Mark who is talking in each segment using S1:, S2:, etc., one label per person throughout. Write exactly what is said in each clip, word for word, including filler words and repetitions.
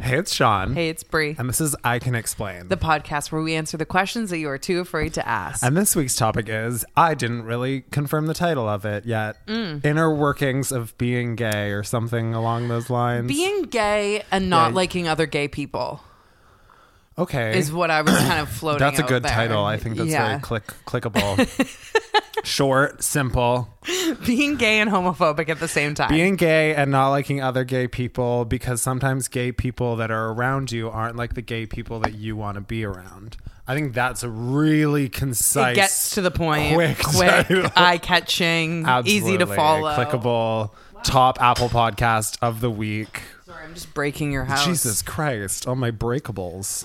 S1: Hey, it's Sean.
S2: Hey, it's Brie.
S1: And this is I Can Explain,
S2: The podcast where we answer the questions that you are too afraid to ask.
S1: And this week's topic is, I didn't really confirm the title of it yet. Mm. Inner workings of being gay or something along those lines.
S2: Being gay and not
S1: Yeah.
S2: liking other gay people.
S1: Okay.
S2: Is what I was kind of floating
S1: That's a
S2: out
S1: good
S2: there.
S1: title. I think that's
S2: Yeah.
S1: very click clickable. Short, simple.
S2: Being gay and homophobic at the same time.
S1: Being gay and not liking other gay people, because sometimes gay people that are around you aren't like the gay people that you want to be around. I think that's a really concise,
S2: it gets to the point.
S1: quick,
S2: Quick, eye-catching, easy to follow.
S1: Clickable, top Apple podcast of the week.
S2: Sorry, I'm just breaking your house.
S1: Jesus Christ, all my breakables.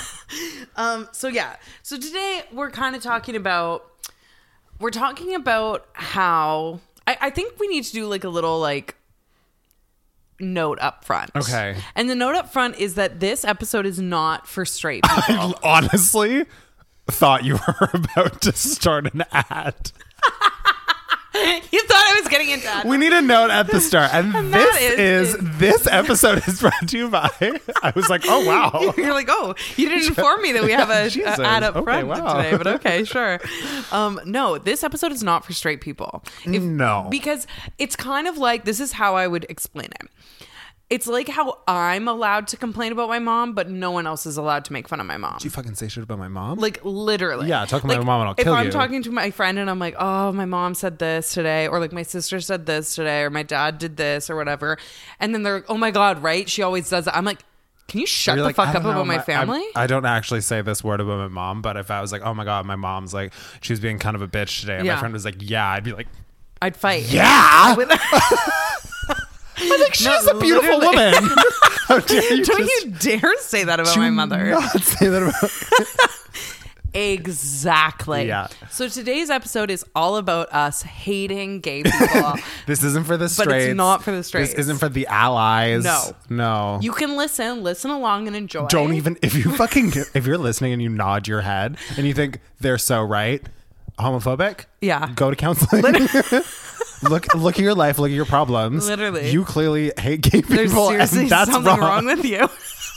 S2: um. So yeah. So today we're kind of talking about. We're talking about how I, I think we need to do like a little like note up front.
S1: Okay.
S2: And the note up front is that this episode is not for straight people.
S1: I honestly thought you were about to start an ad.
S2: You thought I was getting into ad.
S1: We need a note at the start. And,
S2: And
S1: this
S2: that
S1: is,
S2: is-
S1: is this episode is brought to you by. I was like, oh wow.
S2: You're like, oh, you didn't inform me that we have a,
S1: Jesus.
S2: a ad up
S1: Okay,
S2: front
S1: wow.
S2: today, but okay, sure. Um, no, this episode is not for straight people. If-
S1: No.
S2: Because it's kind of like, this is how I would explain it. It's like how I'm allowed to complain about my mom, but no one else is allowed to make fun of my mom.
S1: Do you fucking say shit about my mom?
S2: Like literally.
S1: Yeah, talk to
S2: like,
S1: my mom and I'll kill
S2: If I'm
S1: you.
S2: talking to my friend and I'm like, oh, my mom said this today, or like my sister said this today, or my dad did this or whatever. And then they're like, oh my God, right? She always does that. I'm like, can you shut
S1: You're
S2: the
S1: like,
S2: fuck
S1: I
S2: up
S1: don't know,
S2: about my family?
S1: I, I don't actually say this word about my mom, but if I was like, oh my God, my mom's like, she was being kind of a bitch today. And
S2: Yeah.
S1: my friend was like, yeah, I'd be like,
S2: I'd fight.
S1: yeah.
S2: With-
S1: I'm like, she's
S2: No,
S1: a beautiful
S2: literally.
S1: woman. How dare you
S2: Don't
S1: just
S2: you dare say that about
S1: do
S2: my mother.
S1: not say that about
S2: Exactly.
S1: Yeah.
S2: So today's episode is all about us hating gay people.
S1: This isn't for the
S2: But
S1: straights.
S2: it's not for the straights.
S1: This isn't for the allies.
S2: No.
S1: No.
S2: You can listen, listen along and enjoy.
S1: Don't even, if you fucking, if you're listening and you nod your head and you think they're so right, homophobic,
S2: Yeah.
S1: go to counseling. look, look at your life, look at your problems.
S2: Literally.
S1: You clearly hate gay people.
S2: There's seriously
S1: and that's
S2: something
S1: wrong.
S2: wrong with you.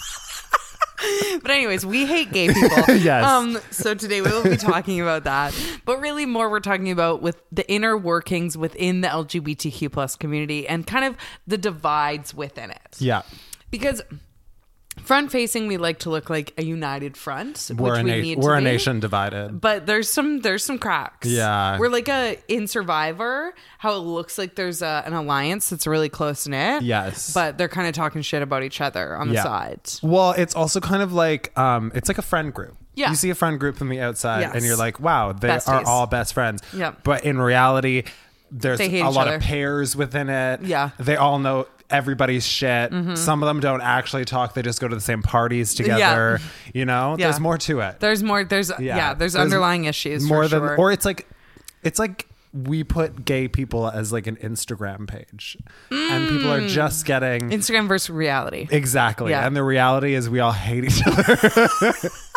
S2: But anyways, we hate gay people.
S1: Yes.
S2: Um, so today we will be talking about that. But really more we're talking about with the inner workings within the L G B T Q plus community and kind of the divides within it.
S1: Yeah.
S2: Because front facing, we like to look like a united front,
S1: We're,
S2: which
S1: a,
S2: we
S1: na-
S2: need
S1: we're
S2: to
S1: a
S2: be.
S1: nation divided.
S2: But there's some there's some cracks.
S1: Yeah.
S2: We're like a in Survivor, how it looks like there's a, an alliance that's really close knit.
S1: Yes.
S2: But they're kind of talking shit about each other on the
S1: Yeah.
S2: sides.
S1: Well, it's also kind of like, um, it's like a friend group.
S2: Yeah.
S1: You see a friend group from the outside
S2: Yes.
S1: and you're like, wow, they
S2: Besties.
S1: are all best friends.
S2: Yeah.
S1: But in reality, there's
S2: They hate
S1: a
S2: each
S1: lot
S2: other.
S1: of pairs within it.
S2: Yeah.
S1: They all know everybody's shit. Some of them don't actually talk. They just go to the same parties together. You know,
S2: Yeah.
S1: there's more to it.
S2: There's more. There's yeah. there's, underlying issues
S1: more
S2: for
S1: than,
S2: sure.
S1: or it's like, it's like we put gay people as like an Instagram page and people are just getting
S2: Instagram versus reality.
S1: exactly.
S2: Yeah.
S1: And the reality is we all hate each other.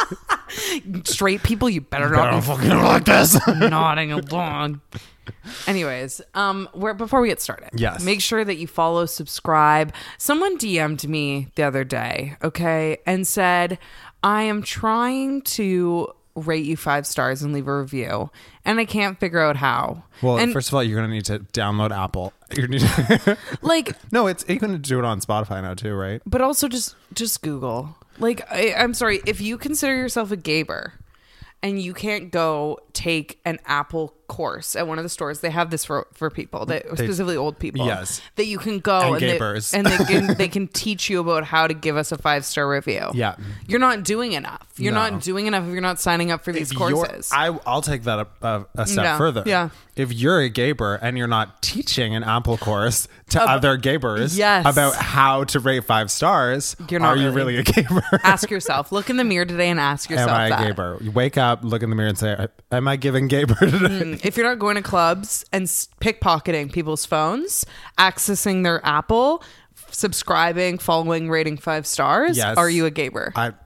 S2: Straight people, you better
S1: I
S2: not
S1: don't
S2: be
S1: fucking like this.
S2: nodding along. Anyways, um, where before we get started,
S1: Yes.
S2: make sure that you follow, subscribe. Someone D M'd me the other day, okay, and said, I am trying to rate you five stars and leave a review, and I can't figure out how.
S1: Well,
S2: and
S1: first of all, you're gonna need to download Apple. You're gonna need to
S2: like,
S1: no, it's you can do it on Spotify now too, right?
S2: but also just just Google. Like, I, I'm sorry, if you consider yourself a gaber and you can't go take an Apple course at one of the stores, they have this for, for people, that
S1: They-
S2: specifically old people.
S1: Yes.
S2: That you can go
S1: And
S2: and, they,
S1: gapers.
S2: and they can they can teach you about how to give us a five star review.
S1: Yeah.
S2: You're not doing enough. You're
S1: No.
S2: not doing enough if you're not signing up for these
S1: If you're-
S2: courses.
S1: I, I'll take that a, a, a step
S2: Yeah.
S1: further.
S2: Yeah.
S1: If you're a gaber and you're not teaching an Apple course to other gabers
S2: yes.
S1: about how to rate five stars,
S2: You're not
S1: are you
S2: really.
S1: really a gaber?
S2: Ask yourself. Look in the mirror today and ask
S1: Am
S2: yourself
S1: I a
S2: that.
S1: gaber? You wake up, look in the mirror, and say, "Am I giving gaber today?"
S2: If you're not going to clubs and s- pickpocketing people's phones, accessing their Apple, subscribing, following, rating five stars,
S1: Yes.
S2: are you a gaber?
S1: I,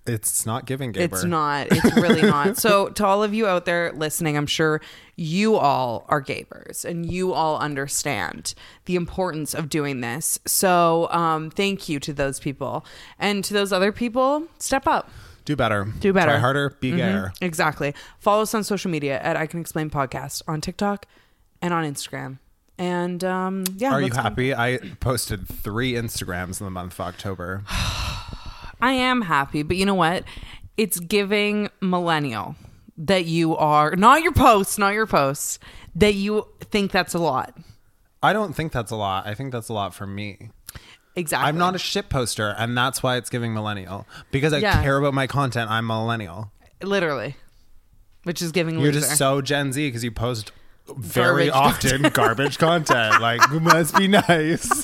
S1: It's not giving Gaber.
S2: It's not. It's really not. So to all of you out there listening, I'm sure you all are Gabers and you all understand the importance of doing this. So um, thank you to those people. And to those other people, step up.
S1: Do better.
S2: Do better.
S1: Try harder. Be
S2: Mm-hmm.
S1: gayer.
S2: Exactly. Follow us on social media at I Can Explain Podcast on TikTok and on Instagram. And um, yeah.
S1: Are you
S2: let's-
S1: happy? I posted three Instagrams in the month of October.
S2: I am happy, but you know what? It's giving millennial that you are, not your posts, not your posts, that you think that's a lot.
S1: I don't think that's a lot. I think that's a lot for me.
S2: Exactly.
S1: I'm not a shit poster, and that's why it's giving millennial. Because I
S2: Yeah.
S1: care about my content, I'm millennial.
S2: Literally. Which is giving
S1: You're
S2: loser.
S1: just so Gen Z because you post very
S2: Garbage
S1: often garbage content. Like, it must be nice.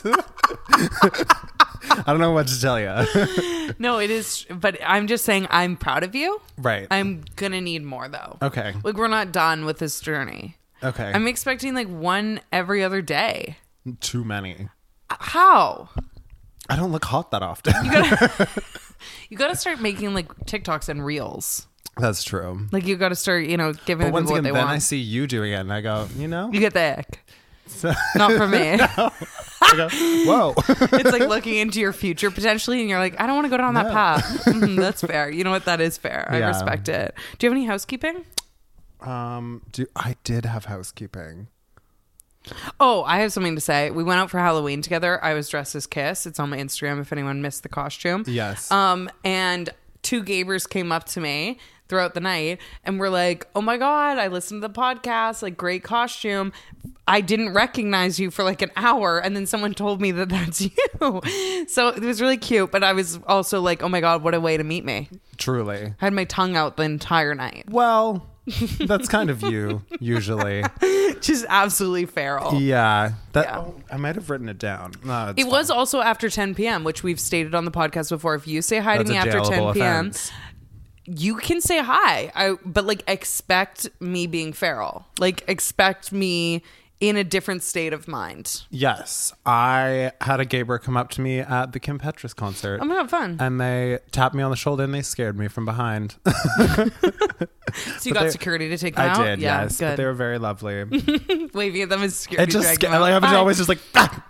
S1: I don't know what to tell you.
S2: No, it is, but I'm just saying I'm proud of you.
S1: Right.
S2: I'm going to need more, though.
S1: Okay.
S2: Like, we're not done with this journey.
S1: Okay.
S2: I'm expecting like one every other day.
S1: Too many.
S2: How?
S1: I don't look hot that often.
S2: You gotta, you gotta start making like TikToks and reels.
S1: That's true.
S2: Like you gotta start, you know, giving
S1: But once
S2: people
S1: again,
S2: what they
S1: then
S2: want.
S1: I see you doing it, and I go, you know?
S2: You get the ick.
S1: So,
S2: Not for me.
S1: I go, whoa.
S2: It's like looking into your future potentially, and you're like, I don't want to go down that
S1: No.
S2: path. Mhm, that's fair. You know what? That is fair. I
S1: Yeah.
S2: respect it. Do you have any housekeeping?
S1: Um, do I did have housekeeping.
S2: Oh, I have something to say. We went out for Halloween together. I was dressed as Kiss. It's on my Instagram if anyone missed the costume.
S1: Yes.
S2: Um, and two Gabers came up to me throughout the night and were like, oh my God, I listened to the podcast, like great costume. I didn't recognize you for like an hour. And then someone told me that that's you. So it was really cute. But I was also like, oh my God, what a way to meet me.
S1: Truly.
S2: I had my tongue out the entire night.
S1: Well, that's kind of you, usually.
S2: Just absolutely feral.
S1: Yeah. That
S2: Yeah.
S1: oh, I might have written it down. No, it's
S2: It was also after ten p.m., which we've stated on the podcast before. If you say hi
S1: That's
S2: to me
S1: a
S2: after
S1: jailable
S2: ten p.m.,
S1: offense.
S2: you can say hi. I but like expect me being feral. Like expect me in a different state of mind.
S1: Yes. I had a Gaber come up to me at the Kim Petras concert.
S2: I'm gonna have fun.
S1: and they tapped me on the shoulder and they scared me from behind.
S2: So you got
S1: they-
S2: security to take them
S1: I
S2: out?
S1: did,
S2: Yeah,
S1: yes. But
S2: good.
S1: they were very lovely.
S2: Waving at them as security.
S1: It just
S2: drag
S1: scared,
S2: them out.
S1: like, I was
S2: Bye.
S1: always just like, ah!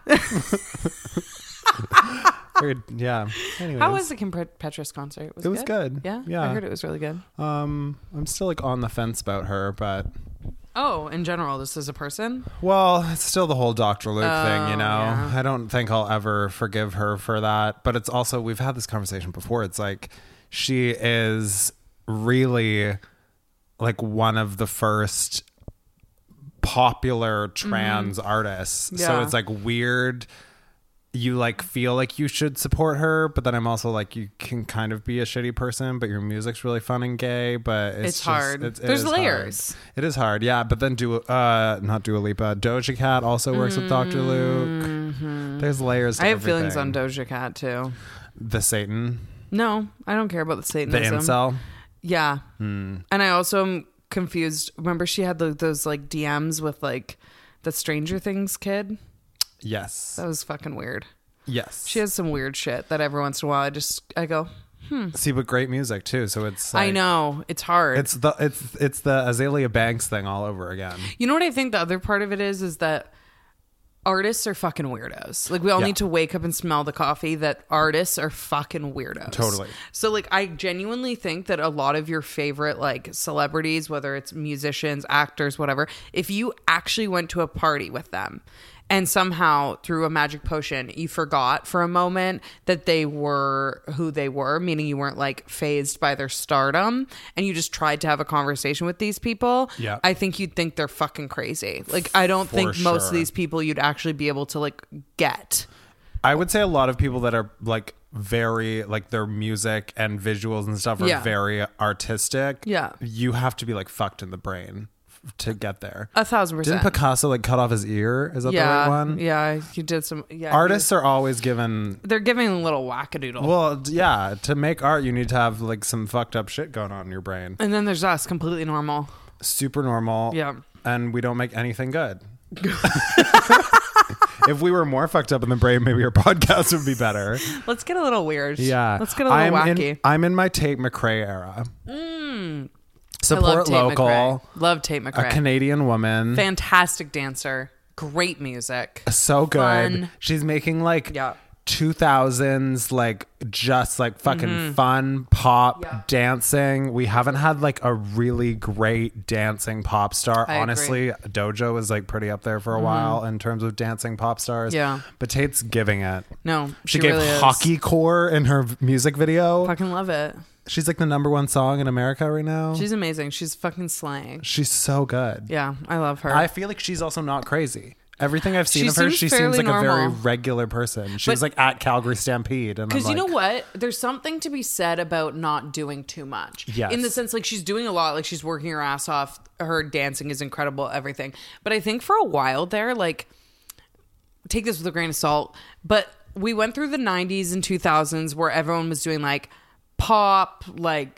S1: Weird, yeah. Anyways,
S2: How was the Kim Pet- Petras concert?
S1: it was good.
S2: Yeah?
S1: Yeah.
S2: I heard it was really good.
S1: Um, I'm still like on the fence about her, but
S2: Oh, in general, this is a person?
S1: well, it's still the whole Doctor Luke thing,
S2: Oh,
S1: you know.
S2: yeah.
S1: I don't think I'll ever forgive her for that. But it's also we've had this conversation before. It's like she is really like one of the first popular trans artists. So
S2: Yeah.
S1: it's like weird. You like feel like you should support her, but then I'm also like you can kind of be a shitty person, but your music's really fun and gay. But it's,
S2: It's
S1: just-
S2: hard.
S1: It's, it
S2: There's
S1: is hard.
S2: layers.
S1: It is hard, yeah. But then do uh not Dua Lipa, Doja Cat also works with Doctor Luke. There's layers. To
S2: Mm-hmm. I have feelings on
S1: everything.
S2: Doja Cat too.
S1: The Satan,
S2: No, I don't care about the
S1: the
S2: Satanism.
S1: incel.
S2: Yeah.
S1: Hmm.
S2: And I also am confused. Remember she had the, those like D Ms with like the Stranger Things kid?
S1: Yes,
S2: That was fucking weird.
S1: yes.
S2: She has some weird shit that every once in a while I just I go,
S1: See, but great music too. So it's.
S2: I
S1: Like,
S2: know. It's hard.
S1: It's the it's it's the Azalea Banks thing all over again.
S2: You know what I think the other part of it is is that artists are fucking weirdos. Like we all
S1: Yeah.
S2: need to wake up and smell the coffee that artists are fucking weirdos.
S1: Totally.
S2: So like I genuinely think that a lot of your favorite like celebrities, whether it's musicians, actors, whatever, if you actually went to a party with them and somehow through a magic potion you forgot for a moment that they were who they were, meaning you weren't like phased by their stardom and you just tried to have a conversation with these people,
S1: Yeah.
S2: I think you'd think they're fucking crazy. Like I don't
S1: For
S2: think most of
S1: sure.
S2: these people you'd actually be able to like get.
S1: I would say a lot of people that are like very like their music and visuals and stuff are
S2: Yeah.
S1: very artistic.
S2: Yeah.
S1: You have to be like fucked in the brain f- to get there.
S2: A thousand percent.
S1: Didn't Picasso like cut off his ear? Is that
S2: yeah,
S1: the right one?
S2: yeah, you did some. Yeah,
S1: Artists are always given.
S2: they're giving a little wackadoodle.
S1: Well, d- yeah. To make art, you need to have like some fucked up shit going on in your brain.
S2: And then there's us, completely normal.
S1: Super normal.
S2: Yeah.
S1: And we don't make anything good. If we were more fucked up in the brain, maybe our podcast would be better.
S2: Let's get a little weird.
S1: Yeah.
S2: Let's get a little
S1: I'm
S2: wacky.
S1: In, I'm in my Tate McRae era.
S2: Mm.
S1: Support
S2: I love Tate
S1: local.
S2: McRae. Love Tate McRae.
S1: A Canadian woman.
S2: Fantastic dancer. Great music.
S1: So good.
S2: Fun.
S1: She's making like
S2: Yeah.
S1: two thousands, like just like fucking
S2: Mm-hmm.
S1: fun pop
S2: Yeah.
S1: dancing. We haven't had like a really great dancing pop star.
S2: I
S1: Honestly, Dojo was like pretty up there for a while in terms of dancing pop stars.
S2: Yeah.
S1: But Tate's giving it.
S2: No,
S1: She,
S2: she,
S1: gave
S2: really is.
S1: Hockey Core in her music video.
S2: Fucking love it.
S1: She's like the number one song in America right now.
S2: She's amazing. She's fucking slaying.
S1: She's so good.
S2: Yeah, I love her.
S1: I feel like she's also not crazy. Everything I've seen
S2: She
S1: of her,
S2: seems
S1: she seems
S2: fairly
S1: like a very
S2: normal.
S1: regular person. She
S2: But-
S1: was like at Calgary Stampede. And
S2: Because
S1: I'm
S2: you
S1: like,
S2: know what? There's something to be said about not doing too much.
S1: Yes.
S2: In the sense, like, she's doing a lot. Like, she's working her ass off. Her dancing is incredible, everything. But I think for a while there, like, take this with a grain of salt, but we went through the nineties and two thousands where everyone was doing, like, pop, like,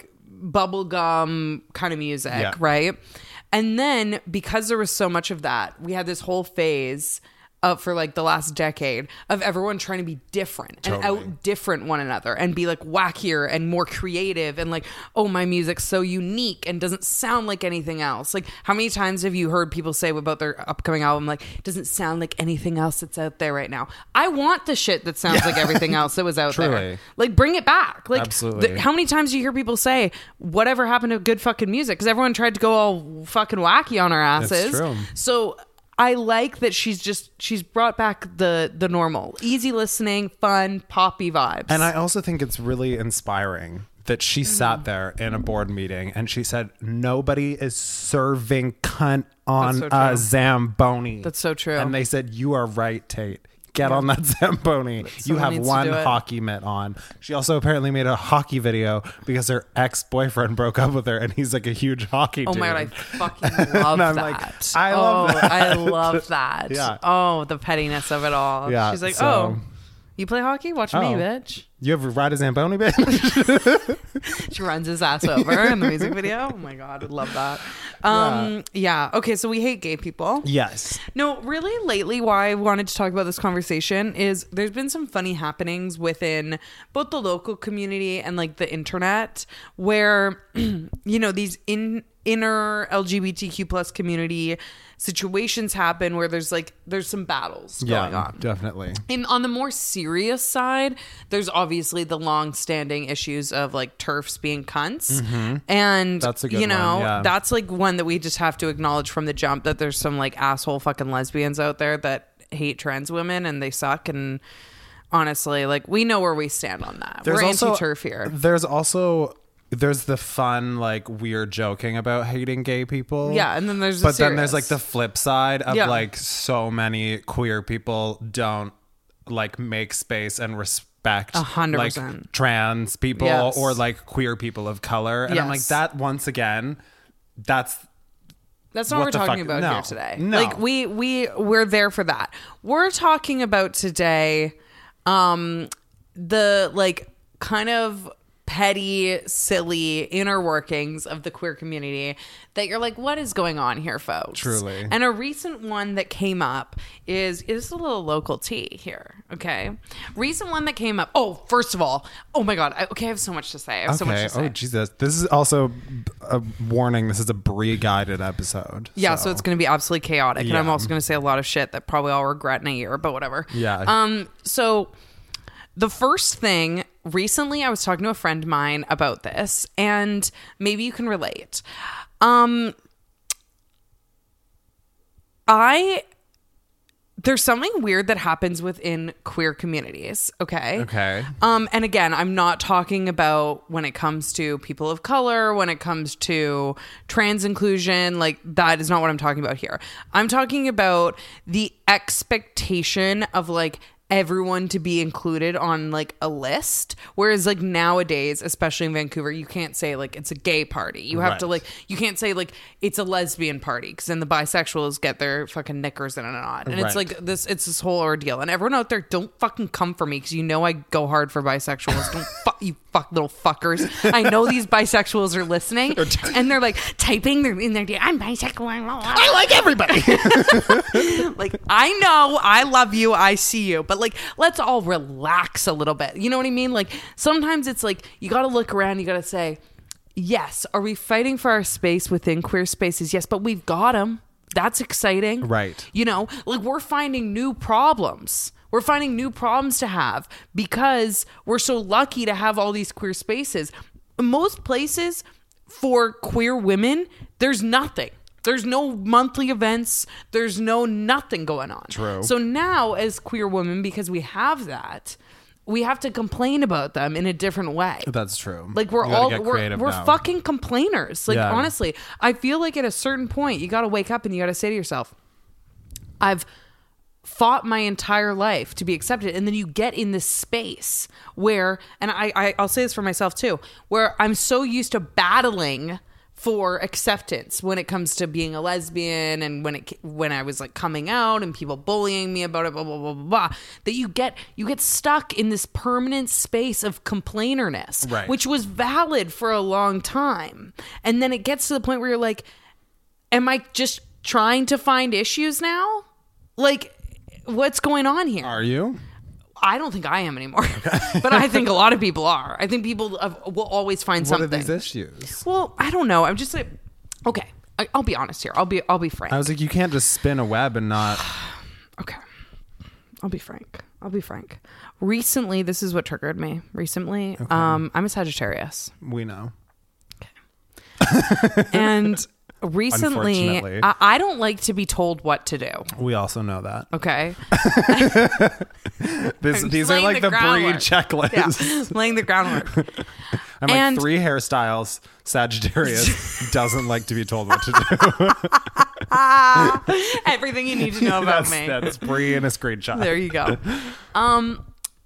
S2: bubblegum kind of music,
S1: Yeah.
S2: right? And then because there was so much of that, we had this whole phase of for like the last decade of everyone trying to be different and
S1: Totally.
S2: out different one another and be like wackier and more creative and like, oh, my music's so unique and doesn't sound like anything else. Like, how many times have you heard people say about their upcoming album, like, doesn't sound like anything else that's out there right now? I want the shit that sounds like everything else that was out there.
S1: Truly.
S2: Like, bring it back. Like,
S1: Absolutely.
S2: the- how many times do you hear people say, whatever happened to good fucking music? Because everyone tried to go all fucking wacky on our asses.
S1: true.
S2: So I like that she's just she's brought back the the normal, easy listening, fun, poppy vibes.
S1: And I also think it's really inspiring that she
S2: Mm-hmm.
S1: sat there in a board meeting and she said, nobody is serving cunt on
S2: That's so
S1: a
S2: true.
S1: Zamboni.
S2: That's so true.
S1: And they said, you are right, Tate. Get on that Zamboni. You
S2: someone
S1: have
S2: needs to
S1: one
S2: do it.
S1: hockey mitt on. She also apparently made a hockey video because her ex-boyfriend broke up with her and he's like a huge hockey
S2: Oh
S1: dude.
S2: my god, I fucking love
S1: I'm
S2: that.
S1: like, I love
S2: oh,
S1: that.
S2: I love that.
S1: Yeah.
S2: Oh, the pettiness of it all.
S1: Yeah,
S2: She's like,
S1: so-
S2: oh, you play hockey? Watch me,
S1: Oh.
S2: bitch.
S1: You ever ride a Zamboni, bitch?
S2: She runs his ass over in the music video. Oh my god, I love that. Um, yeah. Okay, so we hate gay people.
S1: Yes.
S2: No, really, lately, why I wanted to talk about this conversation is there's been some funny happenings within both the local community and like the internet where, you know, these in inner L G B T Q plus community situations happen where there's like there's some battles going
S1: Yeah,
S2: on.
S1: definitely.
S2: And on the more serious side, there's obviously the long-standing issues of like TERFs being cunts, and
S1: That's a good
S2: you know
S1: one, yeah.
S2: that's like one that we just have to acknowledge from the jump that there's some like asshole fucking lesbians out there that hate trans women and they suck. And honestly, like we know where we stand on that.
S1: There's
S2: We're
S1: also
S2: anti-TERF here.
S1: There's also there's the fun like weird joking about hating gay people.
S2: Yeah, and then there's the
S1: but then there's like
S2: serious.
S1: the flip side of
S2: Yeah.
S1: like so many queer people don't like make space and respect
S2: A hundred
S1: like
S2: percent.
S1: trans people
S2: Yes.
S1: or like queer people of color. And I'm like
S2: Yes.
S1: that once again, that's
S2: That's not what,
S1: What
S2: we're
S1: the
S2: talking
S1: fuck?
S2: about
S1: No.
S2: here today.
S1: No.
S2: Like we we we're there for that. We're talking about today um the like kind of petty, silly inner workings of the queer community that you're like, what is going on here, folks?
S1: Truly.
S2: And a recent one that came up is is a little local tea here. Okay. Recent one that came up. Oh, first of all, oh my God. I, okay, I have so much to say. I have so much
S1: okay.
S2: to say.
S1: Oh Jesus. This is also a warning. This is a Brie guided episode.
S2: Yeah, so, it's going to be absolutely chaotic. And I'm
S1: Yeah.
S2: also going to say a lot of shit that probably I'll regret in a year, but whatever.
S1: Yeah.
S2: Um. So the first thing, recently I was talking to a friend of mine about this, and maybe you can relate. Um, I... There's something weird that happens within queer communities, okay?
S1: Okay.
S2: Um, and again, I'm not talking about when it comes to people of color, when it comes to trans inclusion, like that is not what I'm talking about here. I'm talking about the expectation of like everyone to be included on like a list, whereas like nowadays, especially in Vancouver, you can't say like it's a gay party. You have
S1: Right.
S2: to like you can't say like it's a lesbian party, because then the bisexuals get their fucking knickers in a knot, and it's
S1: Right.
S2: like this it's this whole ordeal. And everyone out there, don't fucking come for me, because you know I go hard for bisexuals. Don't fuck you fuck little fuckers. I know these bisexuals are listening and they're like typing they're in their I'm bisexual.
S1: I like everybody.
S2: Like, I know, I love you, I see you, but like, let's all relax a little bit. You know what I mean? Like, sometimes it's like you got to look around, you got to say, yes, are we fighting for our space within queer spaces? Yes, but we've got them. That's exciting.
S1: Right.
S2: You know, like, we're finding new problems. We're finding new problems to have because we're so lucky to have all these queer spaces. Most places for queer women, there's nothing. There's no monthly events. There's no nothing going on.
S1: True.
S2: So now as queer women, because we have that, we have to complain about them in a different way.
S1: That's true.
S2: Like, we're
S1: You gotta
S2: all,
S1: get
S2: we're,
S1: creative
S2: we're
S1: now.
S2: fucking complainers. Like,
S1: Yeah.
S2: honestly, I feel like at a certain point, you got to wake up and you got to say to yourself, I've fought my entire life to be accepted, and then you get in this space where, and I, I I'll say this for myself too, where I'm so used to battling for acceptance when it comes to being a lesbian, and when it when I was like coming out and people bullying me about it, blah blah blah blah blah, that you get you get stuck in this permanent space of complainerness,
S1: Right.
S2: which was valid for a long time, and then it gets to the point where you're like, am I just trying to find issues now? Like, what's going on here?
S1: Are you?
S2: I don't think I am anymore, but I think a lot of people are. I think people have, will always find
S1: What
S2: something.
S1: are these issues?
S2: Well, I don't know. I'm just like, okay, I, I'll be honest here. I'll be, I'll be frank.
S1: I was like, you can't just spin a web and not.
S2: Okay, I'll be frank. I'll be frank. Recently, this is what triggered me. Recently,
S1: Okay.
S2: um, I'm a Sagittarius,
S1: We know.
S2: and recently,
S1: Unfortunately.
S2: I, I don't like to be told what to do.
S1: We also know that.
S2: Okay.
S1: This,
S2: I'm
S1: these are
S2: laying
S1: like
S2: the
S1: the, breed
S2: groundwork.
S1: checklist.
S2: Yeah, laying the groundwork.
S1: I'm
S2: And-
S1: like, three hairstyles. Sagittarius doesn't like to be told what to do.
S2: Everything you need to know about
S1: that's,
S2: me.
S1: that's Bree in a screenshot.
S2: There you go. Um,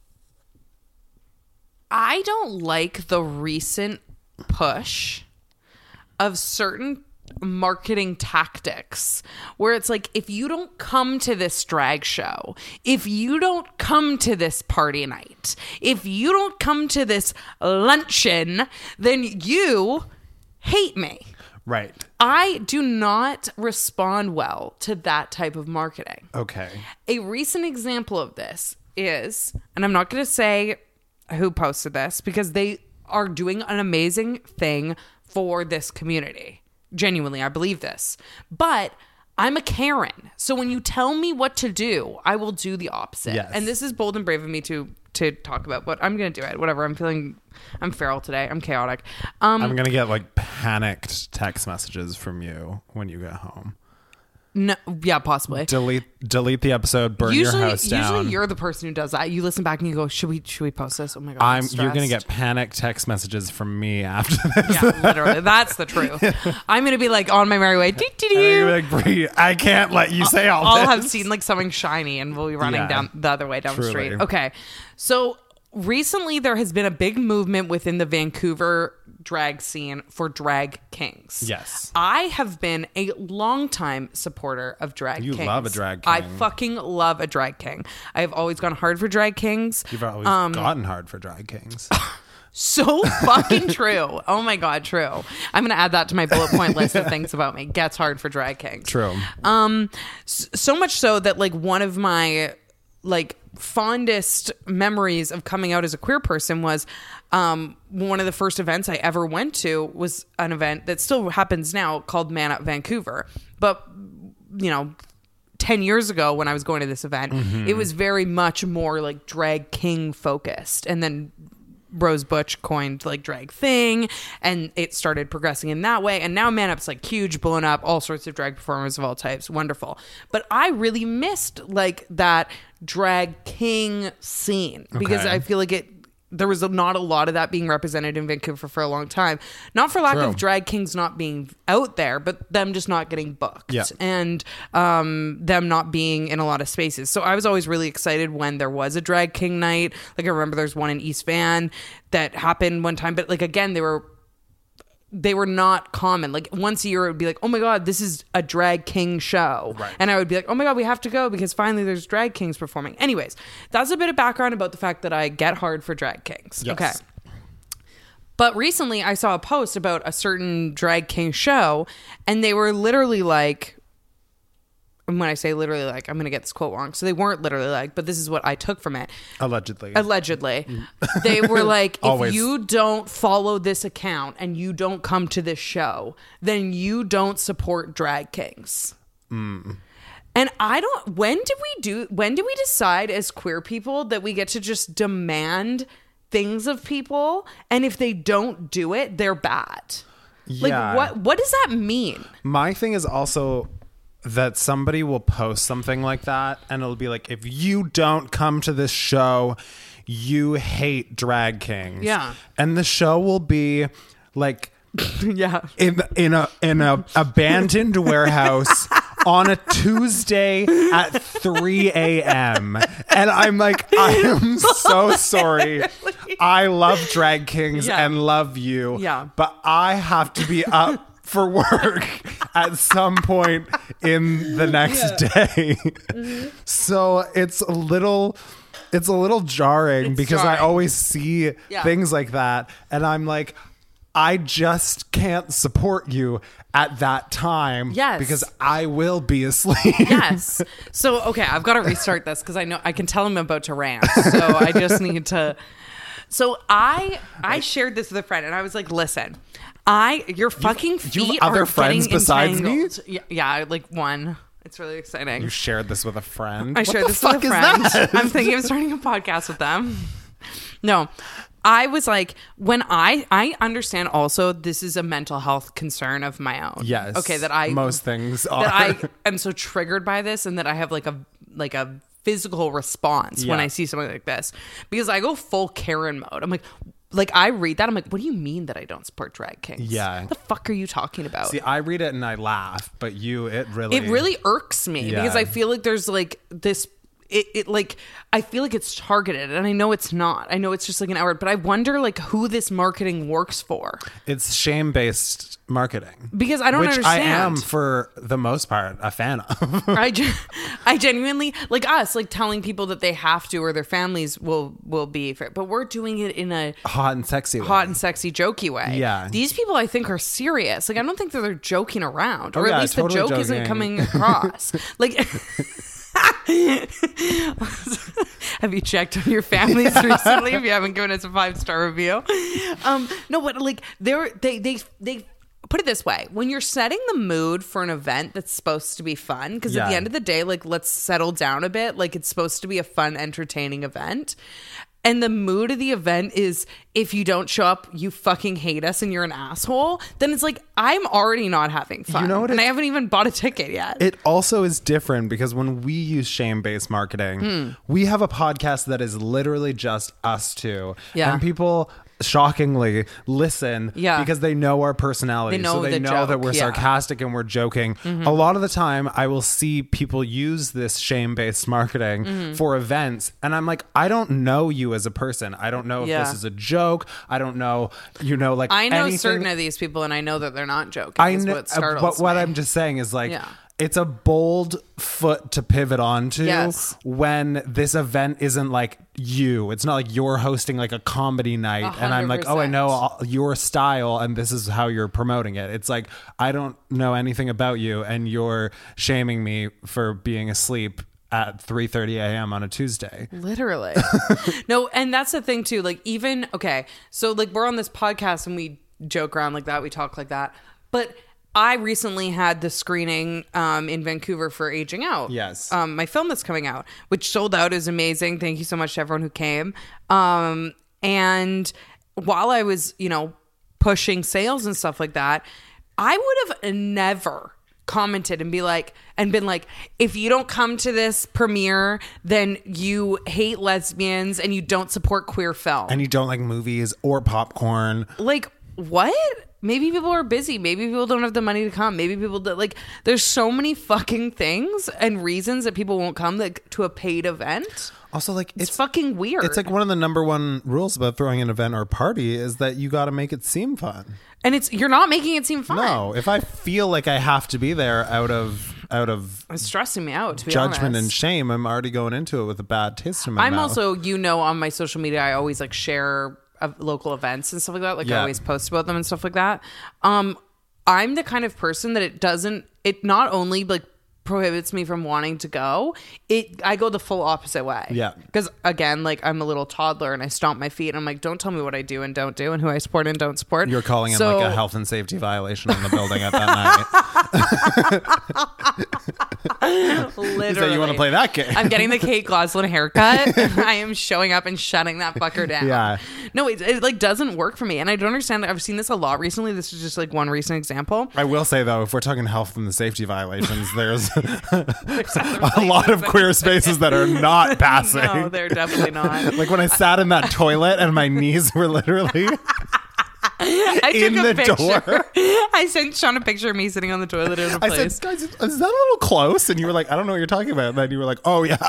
S2: I don't like the recent push of certain marketing tactics where it's like, if you don't come to this drag show, if you don't come to this party night, if you don't come to this luncheon, then you hate me.
S1: Right.
S2: I do not respond well to that type of marketing.
S1: Okay.
S2: A recent example of this is, and I'm not going to say who posted this because they are doing an amazing thing for this community. Genuinely, I believe this. But I'm a Karen. So when you tell me what to do, I will do the opposite.
S1: Yes.
S2: And this is bold and brave of me to to talk about, but I'm going to do it. Whatever. I'm feeling, I'm feral today. I'm chaotic. Um,
S1: I'm going to get like panicked text messages from you when you get home.
S2: no, yeah, possibly.
S1: Delete delete the episode, burn
S2: Usually,
S1: your house down.
S2: usually you're the person who does that. You listen back and you go, "Should we? Should we post this?" Oh my god,
S1: I'm
S2: I'm
S1: you're going to
S2: stressed.
S1: get panicked text messages from me after this.
S2: Yeah, literally. That's the truth. I'm going to be like on my merry way. Doo, doo,
S1: And you're
S2: doo.
S1: like, Bree, I can't let you say all
S2: I'll
S1: this.
S2: have seen like something shiny and we'll be running
S1: Yeah.
S2: down the other way down
S1: Truly.
S2: the street. Okay. So recently there has been a big movement within the Vancouver drag scene for drag kings.
S1: Yes.
S2: I have been a longtime supporter of drag
S1: You
S2: kings.
S1: love a drag
S2: I
S1: king.
S2: fucking love a drag king. I have always gone hard for drag kings.
S1: You've always
S2: Um,
S1: gotten hard for drag kings.
S2: So fucking true. Oh my God, true. I'm going to add that to my bullet point list of things about me. Gets hard for drag kings.
S1: True.
S2: Um, s- so much so that like one of my like fondest memories of coming out as a queer person was um one of the first events I ever went to was an event that still happens now called Man Up Vancouver. But you know, ten years ago when I was going to this event, it was very much more like drag king focused. And then Rose Butch coined like drag thing and it started progressing in that way, and now Man Up's like huge, blown up, all sorts of drag performers of all types, wonderful. But I really missed like that drag king scene because
S1: Okay.
S2: I feel like it there was not a lot of that being represented in Vancouver for a long time, not for lack
S1: True.
S2: of drag kings not being out there, but them just not getting booked
S1: Yeah.
S2: and um, them not being in a lot of spaces. So I was always really excited when there was a drag king night. Like I remember there's one in East Van that happened one time, but like again, they were they were not common. Like once a year it would be like, oh my God, this is a drag king show.
S1: Right.
S2: And I would be like, oh my God, we have to go because finally there's drag kings performing. Anyways, that's a bit of background about the fact that I get hard for drag kings.
S1: Yes.
S2: Okay. But recently I saw a post about a certain drag king show, and they were literally like, and when I say literally like, I'm going to get this quote wrong. So they weren't literally like, but this is what I took from it.
S1: Allegedly.
S2: Allegedly. They were like, if
S1: Always.
S2: you don't follow this account and you don't come to this show, then you don't support drag kings.
S1: Mm.
S2: And I don't, when did we do, when do we decide as queer people that we get to just demand things of people? And if they don't do it, they're bad.
S1: Yeah.
S2: Like, what, what does that mean?
S1: My thing is also that somebody will post something like that and it'll be like, if you don't come to this show, you hate drag kings.
S2: Yeah.
S1: And the show will be like
S2: Yeah.
S1: in in a in a abandoned warehouse on a Tuesday at three a.m. And I'm like, I am so sorry. I love drag kings
S2: Yeah.
S1: and love you.
S2: Yeah.
S1: But I have to be up for work at some point in the next
S2: Yeah.
S1: day.
S2: Mm-hmm.
S1: So it's a little it's a little jarring
S2: It's
S1: because
S2: jarring.
S1: I always see
S2: Yeah.
S1: things like that and I'm like, I just can't support you at that time.
S2: Yes.
S1: Because I will be asleep.
S2: Yes. So, okay, I've got to restart this because I know I can tell I'm about to rant. So I just need to. So I I shared this with a friend and I was like, listen, I your fucking feet
S1: you have other
S2: are
S1: friends
S2: getting
S1: besides me?
S2: entangled. Yeah, yeah, like one. It's really exciting.
S1: You shared this with a friend.
S2: I
S1: What
S2: shared
S1: the
S2: this
S1: fuck
S2: with a
S1: is
S2: friend.
S1: that?
S2: I'm thinking of starting a podcast with them. No, I was like, when I I understand also this is a mental health concern of my own.
S1: Yes.
S2: Okay, that I
S1: most things are.
S2: that I am so triggered by this and that I have like a like a physical response when
S1: Yeah.
S2: I see something like this because I go full Karen mode. I'm like. Like I read that, I'm like, what do you mean that I don't support drag kings?
S1: Yeah.
S2: What the fuck are you talking about?
S1: See, I read it and I laugh, but you, it really,
S2: It really irks me
S1: Yeah.
S2: because I feel like there's like this it, it like I feel like it's targeted and I know it's not. I know it's just like an hour, but I wonder like who this marketing works for.
S1: it's shame-based marketing.
S2: Because I don't
S1: which
S2: understand.
S1: I am, for the most part, a fan of.
S2: I, gen- I genuinely like us like telling people that they have to or their families will will be for it, but we're doing it in a
S1: Hot and sexy way.
S2: hot and sexy jokey way.
S1: Yeah.
S2: These people I think are serious. Like I don't think that they're joking around, or
S1: Oh,
S2: at
S1: yeah,
S2: least
S1: totally
S2: the joke isn't
S1: joking.
S2: coming across. Like have you checked on your families recently if you haven't given us a five-star review? Um no, but like they're they they they put it this way, when you're setting the mood for an event that's supposed to be fun, because at
S1: Yeah.
S2: the end of the day, like let's settle down a bit, like it's supposed to be a fun, entertaining event. And the mood of the event is if you don't show up, you fucking hate us and you're an asshole, then it's like, I'm already not having fun.
S1: You know what
S2: and I
S1: it's-
S2: haven't even bought a ticket yet.
S1: It also is different because when we use shame-based marketing,
S2: Hmm.
S1: we have a podcast that is literally just us two.
S2: Yeah.
S1: And people shockingly listen
S2: Yeah.
S1: because they know our personality.
S2: They know
S1: so they
S2: the
S1: know that
S2: joke,
S1: we're
S2: yeah.
S1: sarcastic and we're joking. A lot of the time I will see people use this shame-based marketing
S2: Mm-hmm.
S1: for events and I'm like, I don't know you as a person. I don't know if
S2: Yeah.
S1: this is a joke. I don't know, you know, like
S2: I know
S1: anything.
S2: certain of these people and I know that they're not joking.
S1: I
S2: is
S1: know,
S2: what startles
S1: but what
S2: me.
S1: I'm just saying is like,
S2: Yeah.
S1: it's a bold foot to pivot onto
S2: Yes.
S1: when this event isn't like you. It's not like you're hosting like a comedy night
S2: A
S1: and I'm like, oh, I know
S2: hundred
S1: all- your style and this is how you're promoting it. It's like, I don't know anything about you and you're shaming me for being asleep at three thirty a.m. on a Tuesday.
S2: Literally. No, and that's the thing too. Like even okay, so like we're on this podcast and we joke around like that, we talk like that. But I recently had the screening um, in Vancouver for Aging Out.
S1: Yes.
S2: Um, my film that's coming out, which sold out, is amazing. Thank you so much to everyone who came. Um, and while I was, you know, pushing sales and stuff like that, I would have never commented and be like and been like, if you don't come to this premiere, then you hate lesbians and you don't support queer film.
S1: And you don't like movies or popcorn.
S2: Like, what? Maybe people are busy. Maybe people don't have the money to come. Maybe people do, like, there's so many fucking things and reasons that people won't come like, to a paid event.
S1: Also, like,
S2: It's,
S1: it's
S2: fucking weird.
S1: It's like one of the number one rules about throwing an event or party is that you got to make it seem fun.
S2: and it's you're not making it seem fun.
S1: No, if I feel like I have to be there out of out of
S2: It's stressing me out, to be
S1: judgment
S2: honest.
S1: and shame, I'm already going into it with a bad taste in my
S2: I'm
S1: mouth.
S2: also, you know, on my social media, I always like share uh, local events and stuff like that. Like I
S1: Yeah.
S2: always post about them and stuff like that. Um, I'm the kind of person that it doesn't, it not only like prohibits me from wanting to go, it I go the full opposite way.
S1: Yeah.
S2: Because again, like I'm a little toddler and I stomp my feet and I'm like, don't tell me what I do and don't do and who I support and don't support.
S1: You're calling
S2: So-
S1: in like a health and safety violation in the building at that night.
S2: Literally.
S1: So you want to play that game?
S2: I'm getting the Kate Gosselin haircut. I am showing up and shutting that fucker down.
S1: Yeah.
S2: No, it, it like doesn't work for me. And I don't understand. I've seen this a lot recently. This is just like one recent example.
S1: I will say though, if we're talking health and the safety violations, there's a lot of queer spaces that are not passing.
S2: No, they're definitely not.
S1: Like when I sat in that toilet and my knees were literally
S2: I
S1: in
S2: took a
S1: the
S2: picture.
S1: door.
S2: I sent Sean a picture of me sitting on the toilet in a
S1: I
S2: place.
S1: said, guys, is that a little close? And you were like, I don't know what you're talking about. And then you were like, oh yeah.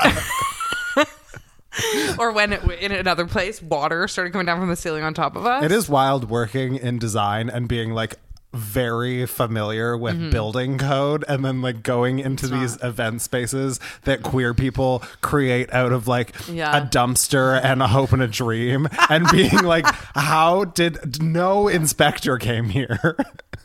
S2: Or when it, in another place, water started coming down from the ceiling on top of us.
S1: It is wild working in design and being like very familiar with
S2: Mm-hmm.
S1: building code and then like going into these event spaces that queer people create out of like
S2: Yeah.
S1: a dumpster and a hope and a dream and being like, how did no inspector came here?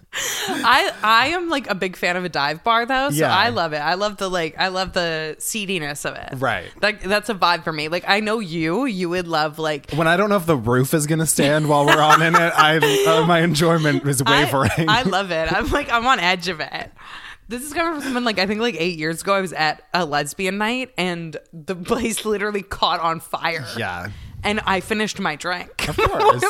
S2: I I am like a big fan of a dive bar though, so
S1: Yeah.
S2: I love it. I love the like I love the seediness of it.
S1: Right.
S2: Like that's a vibe for me. Like I know you, you would love like
S1: When I don't know if the roof is going to stand while we're on in it, I uh, my enjoyment is wavering.
S2: I, I love it. I'm like I'm on edge of it. This is coming from someone like I think like eight years ago I was at a lesbian night and the place literally caught on fire.
S1: Yeah.
S2: And I finished my drink.
S1: Of course.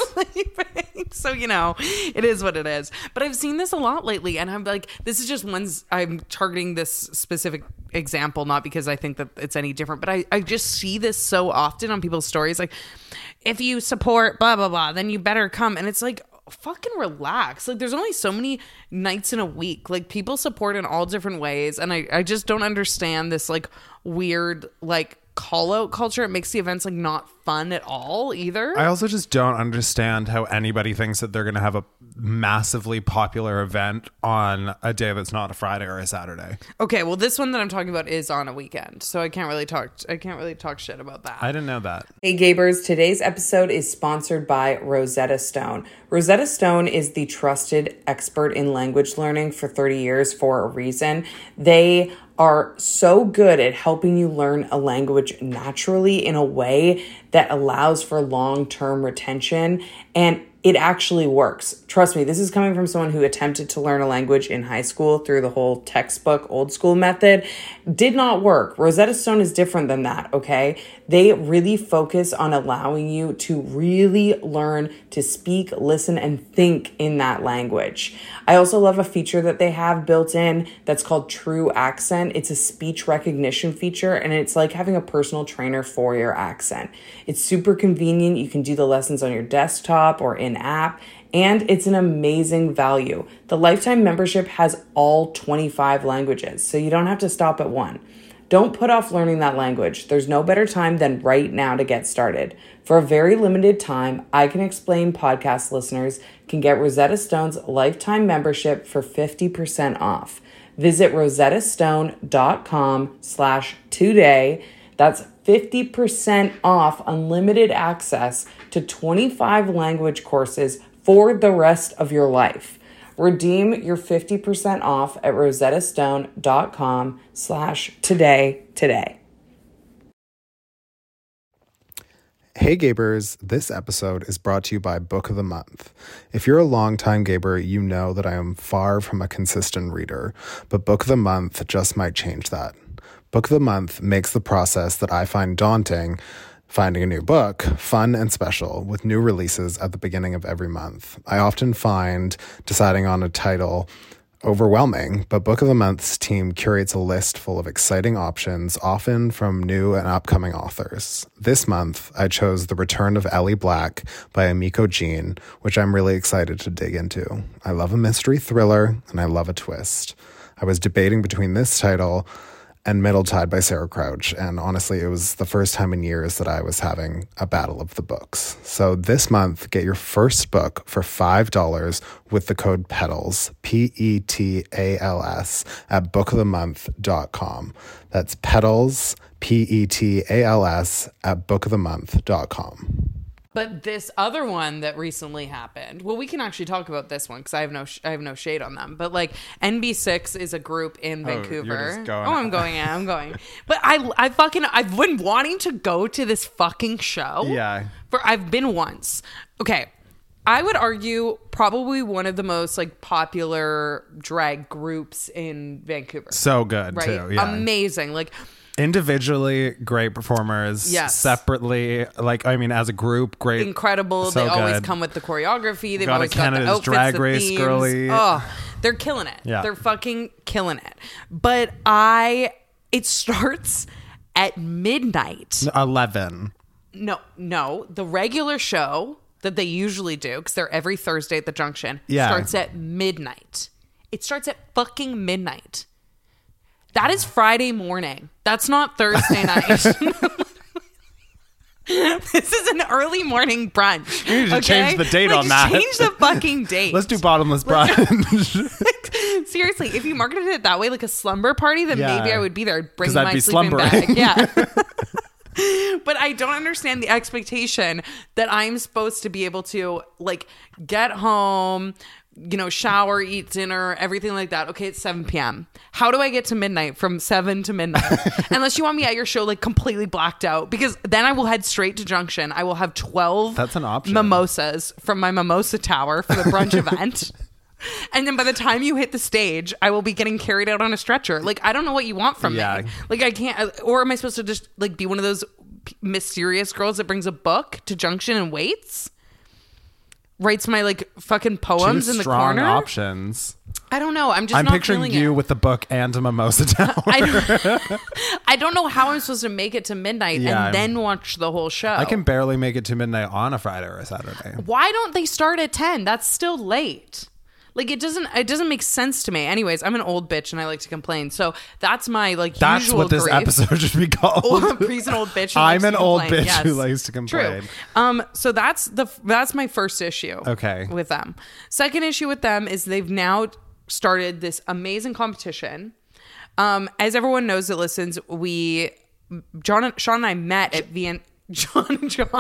S2: So, you know, it is what it is. But I've seen this a lot lately. And I'm like, this is just one's, I'm targeting this specific example, not because I think that it's any different, but I, I just see this so often on people's stories. Like, if you support blah, blah, blah, then you better come. And it's like, fucking relax. Like, there's only so many nights in a week. Like, people support in all different ways. And I, I just don't understand this, like, weird, like, call out culture. It makes the events like not fun at all either.
S1: I also just don't understand how anybody thinks that they're going to have a massively popular event on a day that's not a Friday or a Saturday.
S2: Okay, well, this one that I'm talking about is on a weekend, so I can't really talk. I can't really talk shit about that.
S1: I didn't know that.
S2: Hey Gabers, today's episode is sponsored by Rosetta Stone. Rosetta Stone is the trusted expert in language learning for thirty years for a reason. They are so good at helping you learn a language naturally in a way that allows for long-term retention, and it actually works. Trust me, this is coming from someone who attempted to learn a language in high school through the whole textbook old school method. Did not work. Rosetta Stone is different than that, okay? They really focus on allowing you to really learn to speak, listen, and think in that language. I also love a feature that they have built in that's called True Accent. It's a speech recognition feature, and it's like having a personal trainer for your accent. It's super convenient. You can do the lessons on your desktop or in app, and it's an amazing value. The lifetime membership has all twenty-five languages, so you don't have to stop at one. Don't put off learning that language. There's no better time than right now to get started. For a very limited time, I Can Explain podcast listeners can get Rosetta Stone's lifetime membership for fifty percent off. Visit rosettastone.com slash today. That's fifty percent off unlimited access to twenty-five language courses for the rest of your life. Redeem your fifty percent off at rosettastone.com slash today today.
S1: Hey Gabers, this episode is brought to you by Book of the Month. If you're a longtime Gaber, you know that I am far from a consistent reader, but Book of the Month just might change that. Book of the Month makes the process that I find daunting, finding a new book, fun and special, with new releases at the beginning of every month. I often find deciding on a title overwhelming, but Book of the Month's team curates a list full of exciting options, often from new and upcoming authors. This month, I chose The Return of Ellie Black by Emiko Jean, which I'm really excited to dig into. I love a mystery thriller, and I love a twist. I was debating between this title and Middle Tide by Sarah Crouch, and honestly, it was the first time in years that I was having a battle of the books. So this month, get your first book for five dollars with the code PETALS, P E T A L S, at book of the month dot com. That's PETALS, P E T A L S, at book of the month dot com.
S2: But this other one that recently happened, well, we can actually talk about this one because I have no, sh- I have no shade on them. But like N B six is a group in
S1: Oh, you're
S2: Vancouver.
S1: just going
S2: oh, I'm going. Yeah, I'm going. But I, I fucking, I've been wanting to go to this fucking show.
S1: Yeah.
S2: For I've been once. Okay, I would argue probably one of the most like popular drag groups in Vancouver.
S1: So good
S2: right?
S1: too. Yeah.
S2: Amazing. Like.
S1: Individually, great performers.
S2: Yes.
S1: Separately, like, I mean, as a group, great.
S2: Incredible.
S1: So
S2: they always
S1: good.
S2: come with the choreography. They've
S1: Got a
S2: always got the
S1: Canada's
S2: outfits,
S1: Drag
S2: the
S1: Race
S2: themes.
S1: girly.
S2: Oh, they're killing it.
S1: Yeah.
S2: They're fucking killing it. But I, it starts at midnight.
S1: eleven.
S2: No, no. The regular show that they usually do, because they're every Thursday at the Junction,
S1: Yeah.
S2: starts at midnight. It starts at fucking midnight. That is Friday morning. That's not Thursday night. This is an early morning brunch.
S1: You need to
S2: okay?
S1: change the date
S2: Like,
S1: on that.
S2: Change the fucking date.
S1: Let's do bottomless brunch.
S2: Seriously, if you marketed it that way, like a slumber party, then
S1: Yeah.
S2: maybe I would be there. Bring
S1: 'Cause I'd
S2: my
S1: be
S2: sleeping
S1: slumbering.
S2: bag. Yeah. But I don't understand the expectation that I'm supposed to be able to like get home, you know, shower, eat dinner, everything like that. Okay, it's seven p.m. How do I get to midnight from seven to midnight? Unless you want me at your show like completely blacked out, because then I will head straight to Junction. I will have twelve
S1: That's an option.
S2: mimosas from my mimosa tower for the brunch event. And then by the time you hit the stage, I will be getting carried out on a stretcher. Like, I don't know what you want from
S1: Yeah.
S2: me. Like, I can't, or am I supposed to just like be one of those p- mysterious girls that brings a book to Junction and waits? Writes my like fucking poems
S1: Two
S2: in the
S1: strong
S2: corner?
S1: options.
S2: I don't know. I'm just
S1: I'm
S2: not
S1: picturing
S2: feeling
S1: you
S2: it.
S1: with the book and a mimosa tower.
S2: I don't, I don't know how I'm supposed to make it to midnight
S1: Yeah.
S2: and then watch the whole show.
S1: I can barely make it to midnight on a Friday or a Saturday.
S2: Why don't they start at ten? That's still late. Like it doesn't it doesn't make sense to me. Anyways, I'm an old bitch and I like to complain. So that's my like
S1: That's
S2: usual
S1: what this
S2: grief.
S1: episode should be called.
S2: Old, Pre's an old bitch. Who
S1: I'm
S2: likes
S1: an
S2: to
S1: old
S2: complain.
S1: bitch
S2: Yes.
S1: who likes to complain.
S2: True. Um. So that's the that's my first issue.
S1: Okay.
S2: With them. Second issue with them is they've now started this amazing competition. Um. As everyone knows that listens, we John and Sean and I met at V N. John and John.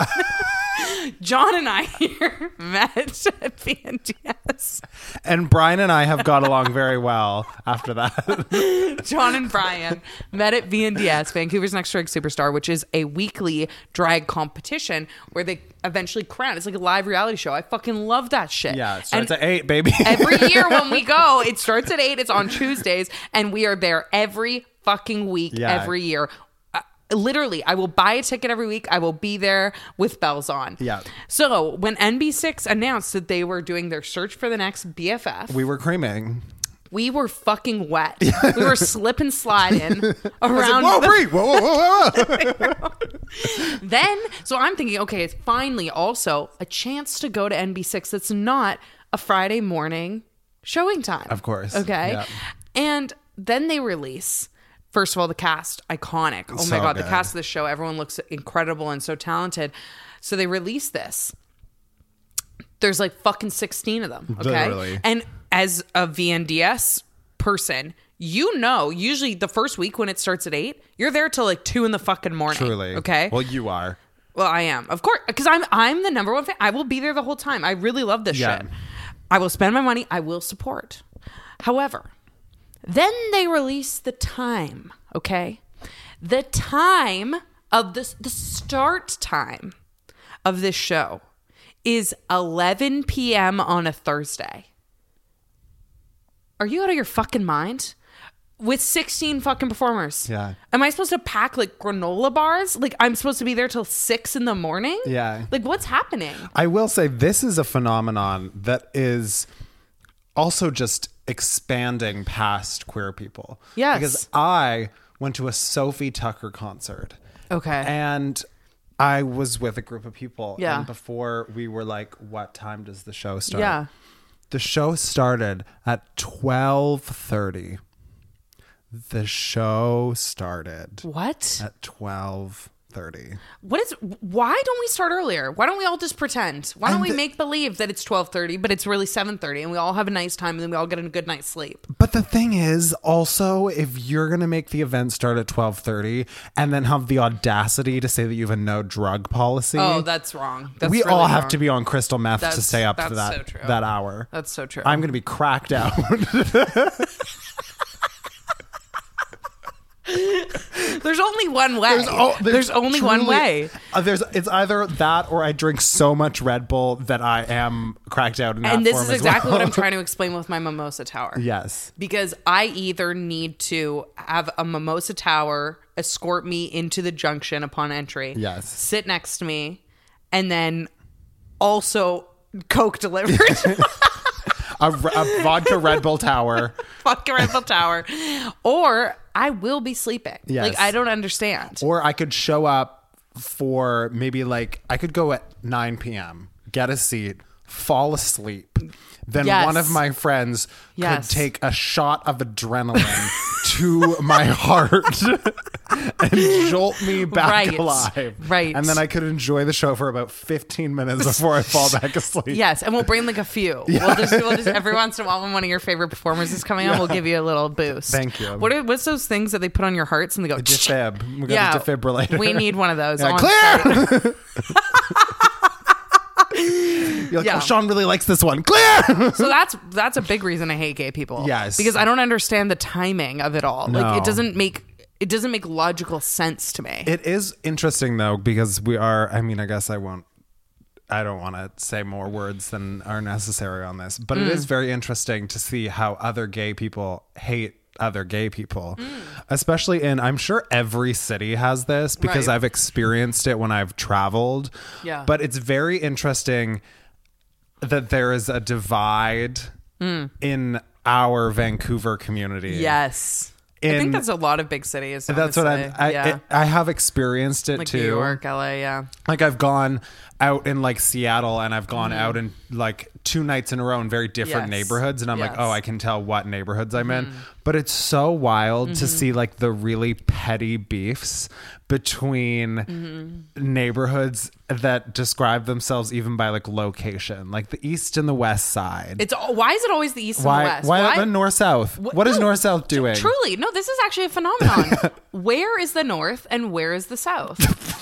S2: John and I here met at V N D S.
S1: And Brian and I have got along very well after that.
S2: John and Brian met at V N D S, Vancouver's Next Drag Superstar, which is a weekly drag competition where they eventually crown. It's like a live reality show. I fucking love that shit.
S1: Yeah, it starts
S2: And
S1: at eight, baby.
S2: every year when we go, it starts at eight. It's on Tuesdays, and we are there every fucking week,
S1: Yeah.
S2: every year. Uh, literally, I will buy a ticket every week. I will be there with bells on.
S1: Yeah.
S2: So when N B six announced that they were doing their search for the next B F F,
S1: We were creaming.
S2: we were fucking wet. We were slip and sliding around.
S1: Whoa,
S2: the-
S1: Brie! Whoa, whoa, whoa, whoa.
S2: Then, so I'm thinking, okay, it's finally also a chance to go to N B six that's not a Friday morning showing time.
S1: Of course.
S2: Okay.
S1: Yeah.
S2: And then they release, first of all, the cast, iconic. Oh
S1: So
S2: my God,
S1: good.
S2: the cast of the show, everyone looks incredible and so talented. So they release this. There's like fucking sixteen of them. Okay.
S1: Literally.
S2: And as a V N D S person, you know, usually the first week when it starts at eight, you're there till like two in the fucking morning.
S1: Truly.
S2: Okay.
S1: Well, you are.
S2: Well, I am, of course, because I'm I'm the number one fan. I will be there the whole time. I really love this
S1: Yeah.
S2: shit. I will spend my money. I will support. However, then they release the time. Okay, the time of this, the start time of this show is eleven p.m. on a Thursday. Are you out of your fucking mind? With sixteen fucking performers.
S1: Yeah.
S2: Am I supposed to pack like granola bars? Like I'm supposed to be there till six in the morning?
S1: Yeah.
S2: Like what's happening?
S1: I will say this is a phenomenon that is also just expanding past queer people.
S2: Yes.
S1: Because I went to a Sophie Tucker concert.
S2: Okay.
S1: And I was with a group of people.
S2: Yeah.
S1: And before we were like, what time does the show start?
S2: Yeah.
S1: The show started at twelve thirty. The show started
S2: What?
S1: at twelve thirty.
S2: What is? Why don't we start earlier? Why don't we all just pretend? Why don't
S1: And
S2: we
S1: the-
S2: make believe that it's twelve thirty, but it's really seven thirty, and we all have a nice time, and then we all get a good night's sleep?
S1: But the thing is, also, if you're going to make the event start at twelve thirty and then have the audacity to say that you have a no drug policy.
S2: Oh, that's wrong. That's
S1: we
S2: really
S1: all have
S2: wrong.
S1: to be on crystal meth to
S2: That's-
S1: stay up to
S2: that's
S1: that
S2: so true.
S1: that hour.
S2: That's so true.
S1: I'm going to be cracked out.
S2: There's only one way. There's,
S1: oh,
S2: there's only one
S1: truly-
S2: way.
S1: Uh, there's it's either that or I drink so much Red Bull that I am cracked out in that
S2: And this
S1: form
S2: is
S1: as
S2: exactly
S1: well.
S2: what I'm trying to explain with my mimosa tower.
S1: Yes.
S2: Because I either need to have a mimosa tower escort me into the junction upon entry.
S1: Yes.
S2: Sit next to me, and then also Coke delivered.
S1: A, a vodka Red Bull tower.
S2: Fucking Red Bull Tower. Or I will be sleeping.
S1: Yes.
S2: Like, I don't understand.
S1: Or I could show up for maybe like, I could go at nine p.m., get a seat, fall asleep. Then
S2: Yes.
S1: one of my friends
S2: Yes.
S1: could take a shot of adrenaline to my heart and jolt me back
S2: Right.
S1: alive.
S2: Right.
S1: And then I could enjoy the show for about fifteen minutes before I fall back asleep.
S2: Yes, and we'll bring like a few. We'll just, we'll just every once in a while when one of your favorite performers is coming on, we'll give you a little boost.
S1: Thank you.
S2: What are what's those things that they put on your hearts and they go?
S1: Defib. We got
S2: Yeah,
S1: a defibrillator.
S2: we need one of those.
S1: Yeah,
S2: on
S1: clear!
S2: site.
S1: You're like,
S2: Yeah.
S1: oh, Sean really likes this one. Clear!
S2: So that's that's a big reason I hate gay people.
S1: Yes.
S2: because I don't understand the timing of it all. Like
S1: No.
S2: it doesn't make it doesn't make logical sense to me.
S1: It is interesting though, because we are, I mean, I guess I won't, I don't want to say more words than are necessary on this, but
S2: Mm.
S1: it is very interesting to see how other gay people hate other gay people,
S2: Mm.
S1: especially in, I'm sure every city has this because
S2: Right.
S1: I've experienced it when I've traveled.
S2: Yeah.
S1: But it's very interesting that there is a divide in our Vancouver community.
S2: yes, I
S1: In-
S2: think that's a lot of big cities.
S1: That's what
S2: honestly.
S1: I'm, I,
S2: yeah.
S1: it, I have experienced it
S2: like
S1: too.
S2: New York, L A. Yeah.
S1: Like I've gone out in like Seattle and I've gone out in like two nights in a row in very different
S2: Mm-hmm. Yes.
S1: neighborhoods. And I'm like,
S2: Yes. Mm-hmm.
S1: oh, I can tell what neighborhoods I'm in. But it's so wild to see like the really petty beefs between
S2: Mm-hmm.
S1: neighborhoods that describe themselves even by like location, like the East and the West Side.
S2: It's all- why is it always the east
S1: why,
S2: and the west?
S1: why not the North South?
S2: Wh-
S1: What is
S2: no,
S1: North South doing?
S2: Truly, no. This is actually a phenomenon. Where is the North and where is the South?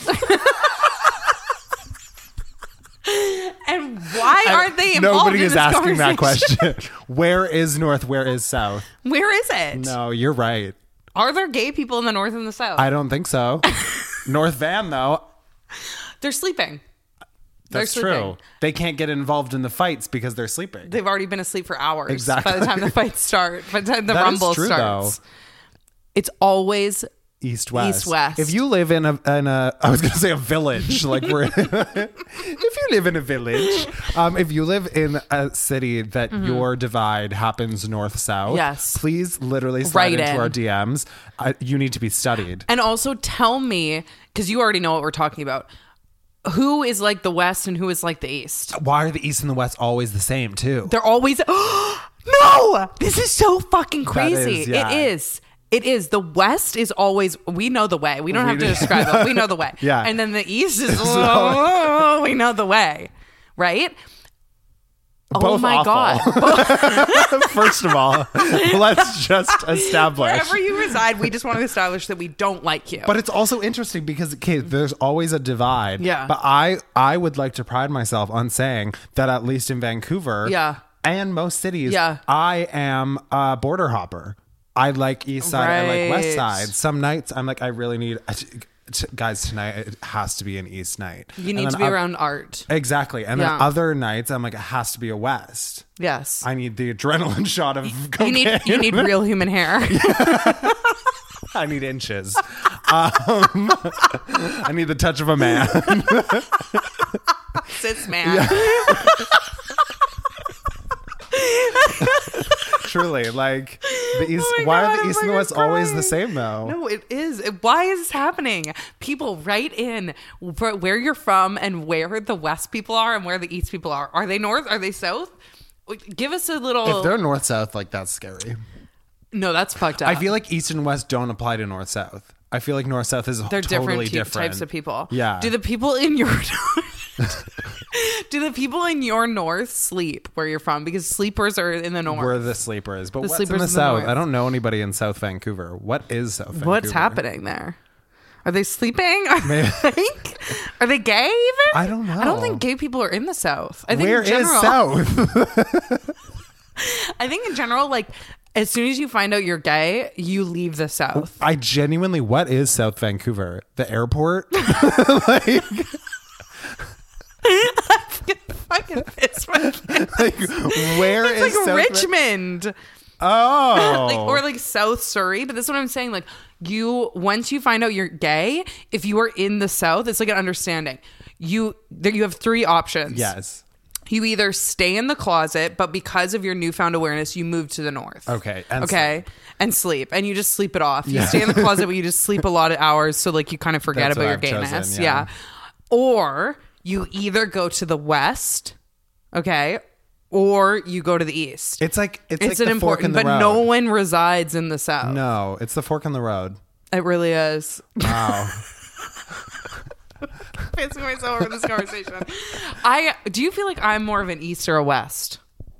S2: And why aren't they involved
S1: Nobody
S2: in
S1: is
S2: this
S1: asking that
S2: conversation?
S1: question. Where is North? Where is South?
S2: Where is it?
S1: No, you're right.
S2: Are there gay people in the North and the South?
S1: I don't think so. North Van, though,
S2: They're sleeping. They're
S1: that's
S2: sleeping.
S1: true. They can't get involved in the fights because they're sleeping.
S2: They've already been asleep for hours.
S1: Exactly.
S2: By the time the fights start, by the time the
S1: That is
S2: rumble
S1: true,
S2: starts, it's always
S1: East West.
S2: East, West.
S1: If you live in a, in a I was going to say a village, like we're. If you live in a village, um, if you live in a city that your divide happens north south,
S2: Mm-hmm. Yes.
S1: please literally slide
S2: Write
S1: into
S2: in.
S1: our D Ms. Uh, you need to be studied.
S2: and also tell me, because you already know what we're talking about. Who is like the West and who is like the East?
S1: Why are the East and the West always the same too?
S2: They're always no. This is so fucking crazy.
S1: is, yeah.
S2: It is. It is. The West is always. We know the way. We don't
S1: We
S2: have to
S1: do.
S2: describe it. We know the way.
S1: Yeah.
S2: And then the East is. oh, we know the way. Right. Oh
S1: Both
S2: my
S1: awful.
S2: God.
S1: First of all, let's just establish.
S2: Wherever you reside, we just want to establish that we don't like you.
S1: But it's also interesting because, okay, there's always a divide.
S2: Yeah.
S1: But I, I would like to pride myself on saying that at least in Vancouver,
S2: Yeah.
S1: and most cities,
S2: Yeah.
S1: I am a border hopper. I like East Side. I like West
S2: Right.
S1: Side. Some nights I'm like, I really need, t- guys, tonight it has to be an East night.
S2: you
S1: And
S2: need
S1: then
S2: to be
S1: oth-
S2: around art.
S1: Exactly. And
S2: Yeah.
S1: then other nights I'm like, it has to be a West.
S2: Yes.
S1: I need the adrenaline shot of
S2: you
S1: cocaine.
S2: need you need real human hair.
S1: I need inches. Um, I need the touch of a man.
S2: Cis man.
S1: Truly, like the East.
S2: Oh my
S1: why
S2: God,
S1: are the
S2: I'm
S1: East and the
S2: fucking
S1: West always
S2: crying.
S1: the same though?
S2: No, it is. Why is this happening? People write in for where you're from and where the West people are and where the East people are. Are they North? Are they South? Give us a little.
S1: If they're North South, like that's scary.
S2: no, that's fucked up.
S1: I feel like East and West don't apply to North South. I feel like north south is
S2: They're
S1: totally
S2: different, t-
S1: different
S2: types of people.
S1: Yeah.
S2: Do the people in your do the people in your north sleep where you're from? Because sleepers are in the north.
S1: We're the sleepers, but
S2: The
S1: what's
S2: sleepers
S1: in the
S2: in the
S1: south?
S2: north.
S1: I don't know anybody in South Vancouver. What is South Vancouver?
S2: What's happening there? Are they sleeping? Are
S1: Maybe-
S2: they, are they gay even?
S1: I don't know.
S2: I don't think gay people are in the south. I think
S1: Where
S2: in general,
S1: is South?
S2: I think in general, like as soon as you find out you're gay, you leave the south.
S1: I genuinely, what is South Vancouver? The airport? like,
S2: Fucking piss my pants.
S1: like, where
S2: It's
S1: is
S2: like
S1: South Va-
S2: Richmond.
S1: Oh,
S2: Like, or like South Surrey, but that's what I'm saying. Like, you once you find out you're gay, if you are in the South, it's like an understanding. You there, you have three options.
S1: yes.
S2: You either stay in the closet, but because of your newfound awareness, you move to the north.
S1: Okay, and
S2: okay, and sleep, and you just sleep it off. You stay in the closet, but you just sleep a lot of hours, so like you kind of forget
S1: That's
S2: about
S1: what
S2: your
S1: I've
S2: gayness.
S1: chosen,
S2: yeah.
S1: yeah.
S2: Or you either go to the west, okay, or you go to the east.
S1: It's like it's,
S2: It's
S1: like
S2: an
S1: the fork in
S2: important,
S1: the
S2: but
S1: road.
S2: no one resides in the south.
S1: No, it's the fork in the road.
S2: It really is.
S1: Wow.
S2: Pissing myself over this conversation. I do you feel like I'm more of an east or a west?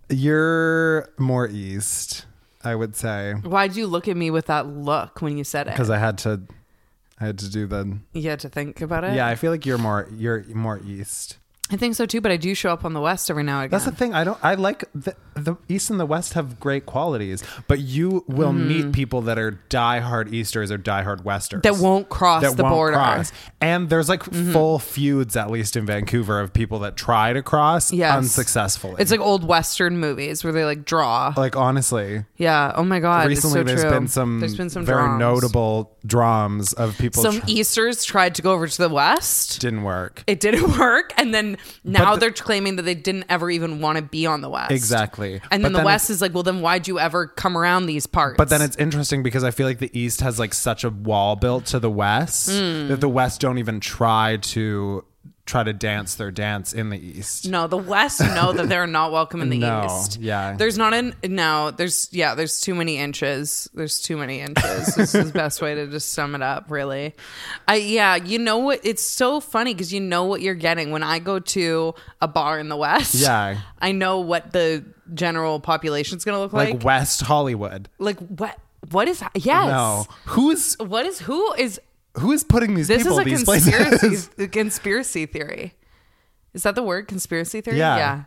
S1: You're more east, I would say,
S2: Why'd you look at me with that look when you said it?
S1: because I had to, I had to do the.
S2: You had to think about it.
S1: Yeah, I feel like you're more you're more east.
S2: I think so too, but I do show up on the west every now and again.
S1: That's the thing. I don't. I like the the east and the west have great qualities, but you will
S2: Mm-hmm.
S1: meet people that are diehard easters or diehard westers
S2: that won't cross
S1: that
S2: the
S1: won't
S2: border.
S1: cross. And there's like
S2: Mm-hmm.
S1: full feuds, at least in Vancouver, of people that try to cross
S2: Yes.
S1: unsuccessfully.
S2: It's like old western movies where they like draw.
S1: like honestly,
S2: Yeah. Oh my god.
S1: recently
S2: it's so
S1: there's
S2: true.
S1: been some
S2: There's been some
S1: very
S2: dramas.
S1: notable dramas of people.
S2: Some
S1: tr-
S2: Easters tried to go over to the west.
S1: didn't work.
S2: It didn't work, and then now
S1: the-
S2: they're claiming that they didn't ever even want to be on the west.
S1: Exactly.
S2: And
S1: But
S2: then the
S1: then
S2: west is like, well, then why'd you ever come around these parts?
S1: But then it's interesting because I feel like the East has like such a wall built to the West
S2: Hmm.
S1: that the West don't even try to try to dance their dance in the East.
S2: No, the West know that they're not welcome in the
S1: No,
S2: East.
S1: yeah.
S2: There's not an no, there's yeah, there's too many inches. There's too many inches. This is the best way to just sum it up, really. I yeah, you know what, it's so funny because you know what you're getting. When I go to a bar in the West,
S1: Yeah.
S2: I know what the general population's gonna look
S1: Like
S2: like.
S1: West Hollywood.
S2: Like what what is yes.
S1: No. Who's
S2: What is who is
S1: who is putting these
S2: this
S1: people
S2: is a
S1: these
S2: conspiracy
S1: places?
S2: a conspiracy theory. Is that the word? Conspiracy theory?
S1: Yeah.
S2: Yeah.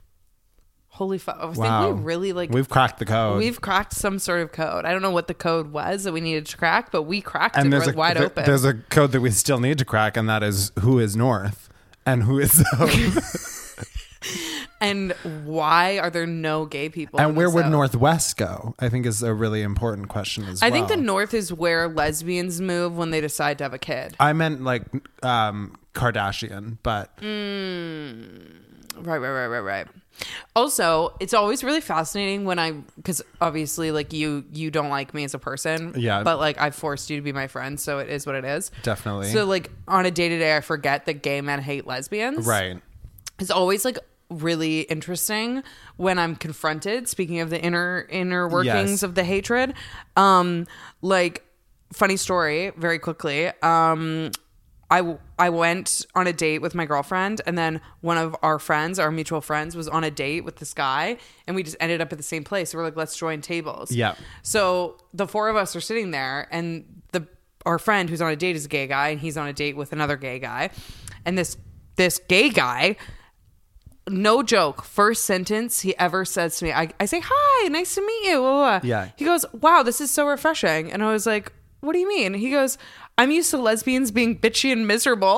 S2: Holy fuck. I
S1: Wow.
S2: think we really like
S1: We've cracked the code.
S2: we've cracked some sort of code. I don't know what the code was that we needed to crack, but we cracked
S1: and
S2: it
S1: there's
S2: right
S1: a
S2: wide
S1: there-
S2: open.
S1: there's a code that we still need to crack, and that is who is North and who is South.
S2: and why are there no gay people? in
S1: And
S2: the
S1: where would
S2: South?
S1: Northwest go? I think is a really important question as
S2: I
S1: well.
S2: think the North is where lesbians move when they decide to have a kid.
S1: I meant like um, Kardashian, but
S2: Right, right, right, right, right. Also, it's always really fascinating when I, because obviously, like you, you don't like me as a person,
S1: Yeah.
S2: But like I've forced you to be my friend, so it is what it is.
S1: definitely.
S2: So like on a day to day, I forget that gay men hate lesbians.
S1: right.
S2: It's always like really interesting when I'm confronted. Speaking of the inner inner workings
S1: Yes.
S2: of the hatred, um, like funny story, very quickly. Um, I I went on a date with my girlfriend, and then one of our friends, our mutual friends, was on a date with this guy, and we just ended up at the same place. So we're like, let's join tables.
S1: Yeah.
S2: So the four of us are sitting there, and the our friend who's on a date is a gay guy, and he's on a date with another gay guy, and this this gay guy. No joke. First sentence he ever says to me, I, I say, hi, nice to meet you. Blah, blah, blah.
S1: Yeah.
S2: He goes, wow, this is so refreshing. And I was like, what do you mean? He goes, I'm used to lesbians being bitchy and miserable.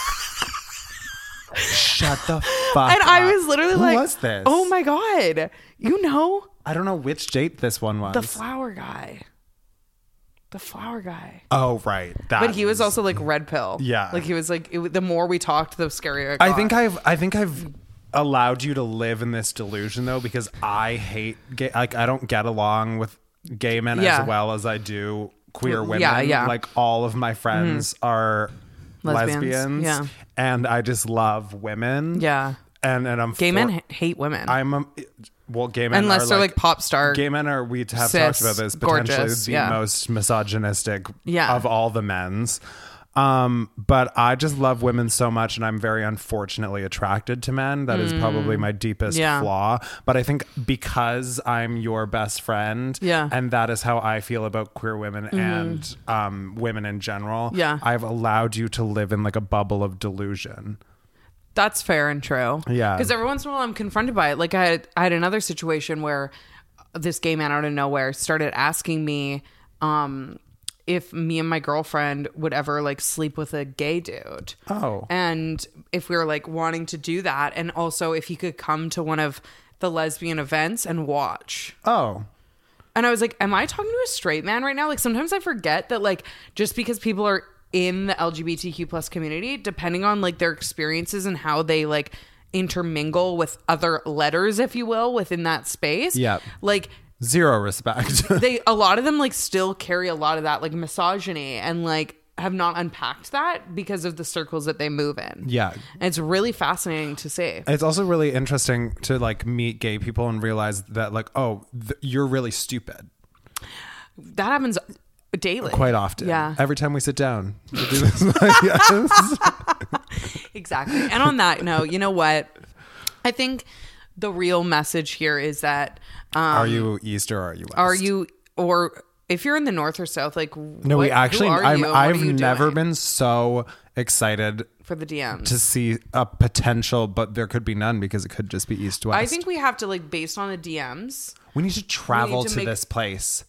S1: Shut the fuck
S2: And
S1: up.
S2: I was literally
S1: Who
S2: like,
S1: was this?
S2: oh my God. You know,
S1: I don't know which date this one was.
S2: the flower guy. The flower guy.
S1: oh, right. That
S2: But he was also like red pill.
S1: Yeah.
S2: Like he was like, it, the more we talked, the scarier it got.
S1: I think I've I think I've allowed you to live in this delusion though, because I hate gay. Like I don't get along with gay men
S2: Yeah.
S1: as well as I do queer
S2: Yeah,
S1: women.
S2: yeah.
S1: Like all of my friends are
S2: Lesbians,
S1: lesbians,
S2: yeah.
S1: and I just love women.
S2: Yeah.
S1: and and I'm
S2: Gay
S1: for-
S2: men h- hate women.
S1: I'm a, well, gay men
S2: Unless
S1: are
S2: they're
S1: like,
S2: like pop star.
S1: gay men are, we have
S2: cis,
S1: talked about this, potentially
S2: gorgeous,
S1: the
S2: yeah.
S1: most misogynistic
S2: Yeah.
S1: of all the men's. Um, but I just love women so much, and I'm very unfortunately attracted to men. That is probably my deepest
S2: Yeah.
S1: flaw. But I think because I'm your best friend,
S2: Yeah.
S1: and that is how I feel about queer women and um, women in general,
S2: Yeah.
S1: I've allowed you to live in like a bubble of delusion.
S2: That's fair and true.
S1: Yeah.
S2: Because every once in a while I'm confronted by it. Like I had, I had another situation where this gay man out of nowhere started asking me um, if me and my girlfriend would ever like sleep with a gay dude.
S1: Oh.
S2: And if we were like wanting to do that. And also if he could come to one of the lesbian events and watch.
S1: Oh.
S2: And I was like, am I talking to a straight man right now? Like sometimes I forget that like just because people are in the L G B T Q plus community, depending on like their experiences and how they like intermingle with other letters, if you will, within that space.
S1: Yeah.
S2: Like
S1: Zero respect.
S2: they, a lot of them like still carry a lot of that like misogyny and like have not unpacked that because of the circles that they move in.
S1: Yeah.
S2: And it's really fascinating to see.
S1: It's also really interesting to like meet gay people and realize that like, oh, th- you're really stupid.
S2: That happens daily.
S1: Quite often.
S2: Yeah.
S1: Every time we sit down. We do this. Yes.
S2: Exactly. And on that note, you know what? I think the real message here is that um,
S1: Are you east or are you west?
S2: are you or if you're in the north or south, like
S1: No,
S2: what,
S1: we actually.
S2: who are
S1: I'm,
S2: you and what
S1: I've
S2: are you
S1: never
S2: doing
S1: been so excited
S2: for the D Ms
S1: to see a potential, but there could be none because it could just be east west.
S2: I think we have to like based on the D Ms.
S1: we need to travel
S2: to
S1: to,
S2: make-
S1: this place.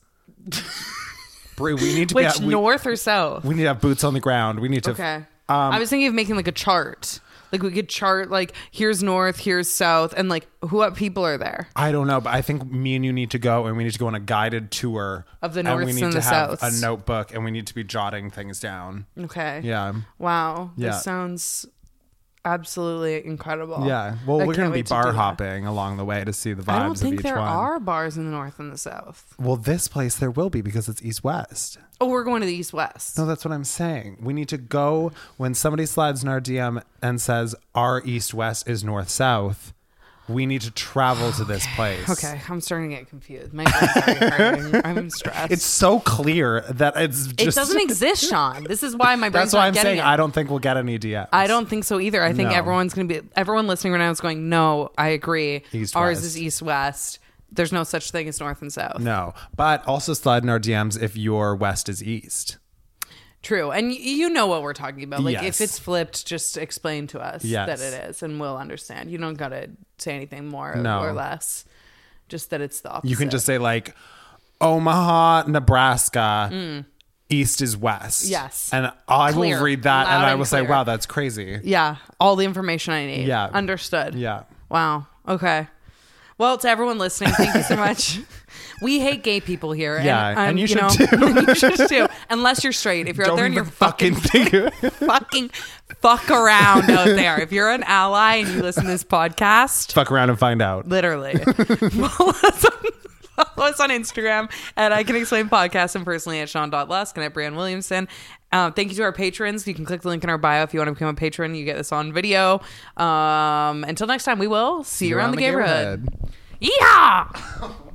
S1: Brie, we need to be.
S2: Which
S1: we,
S2: north or south?
S1: we need to have boots on the ground. We need to.
S2: Okay.
S1: Um,
S2: I was thinking of making like a chart. Like we could chart like here's north, here's south, and like who what people are there.
S1: I don't know, but I think me and you need to go, and we need to go on a guided tour
S2: Of the
S1: and we
S2: norths
S1: need
S2: and
S1: to
S2: the
S1: have
S2: souths.
S1: a notebook, and we need to be jotting things down.
S2: Okay.
S1: Yeah,
S2: Wow.
S1: Yeah.
S2: This sounds absolutely incredible.
S1: yeah. Well,
S2: I
S1: we're
S2: can't
S1: gonna be
S2: wait to
S1: bar
S2: do that.
S1: hopping along the way to see the vibes
S2: I don't
S1: of
S2: think
S1: each
S2: there
S1: one.
S2: are bars in the north and the south.
S1: Well, this place there will be because it's east west.
S2: Oh, we're going to the east west.
S1: No, that's what I'm saying. We need to go when somebody slides in our D M and says our east west is north south. We need to travel to this place.
S2: Okay, I'm starting to get confused. My brain's already hurting. I'm stressed.
S1: It's so clear that it's just.
S2: it doesn't exist, Sean. This is why my brain's
S1: That's why
S2: not
S1: I'm
S2: getting
S1: saying
S2: it.
S1: I don't think we'll get any D Ms.
S2: I don't think so either. I think
S1: No.
S2: everyone's going to be, everyone listening right now is going, no, I agree.
S1: East,
S2: Ours
S1: west.
S2: is east west. There's no such thing as north and south.
S1: No, but also slide in our D Ms if your west is east.
S2: True. And y- you know what we're talking about. Like,
S1: Yes.
S2: if it's flipped, just explain to us
S1: Yes.
S2: that it is, and we'll understand. You don't got to say anything more
S1: No.
S2: or less. Just that it's the opposite.
S1: You can just say like Omaha, Nebraska. East is west.
S2: Yes.
S1: And I
S2: Clear.
S1: will read that
S2: Loud
S1: and I
S2: and
S1: will say,
S2: clear.
S1: wow, that's crazy.
S2: Yeah. All the information I need.
S1: Yeah.
S2: Understood.
S1: Yeah.
S2: Wow. Okay. Well, to everyone listening, thank you so much. We hate gay people here.
S1: Yeah,
S2: And,
S1: and you should
S2: know,
S1: too.
S2: and you should too. Unless you're straight. If you're out
S1: Don't
S2: there and
S1: even
S2: you're fucking,
S1: fucking think.
S2: fucking fuck around out there. If you're an ally and you listen to this podcast,
S1: Fuck around and find out.
S2: literally. Follow us on, follow us on Instagram at I Can Explain Podcast and personally at Sean Lusk and at Brian Williamson. Um, thank you to our patrons. You can click the link in our bio if you want to become a patron. You get this on video. Um, until next time, we will see you around, the neighborhood. Yeah.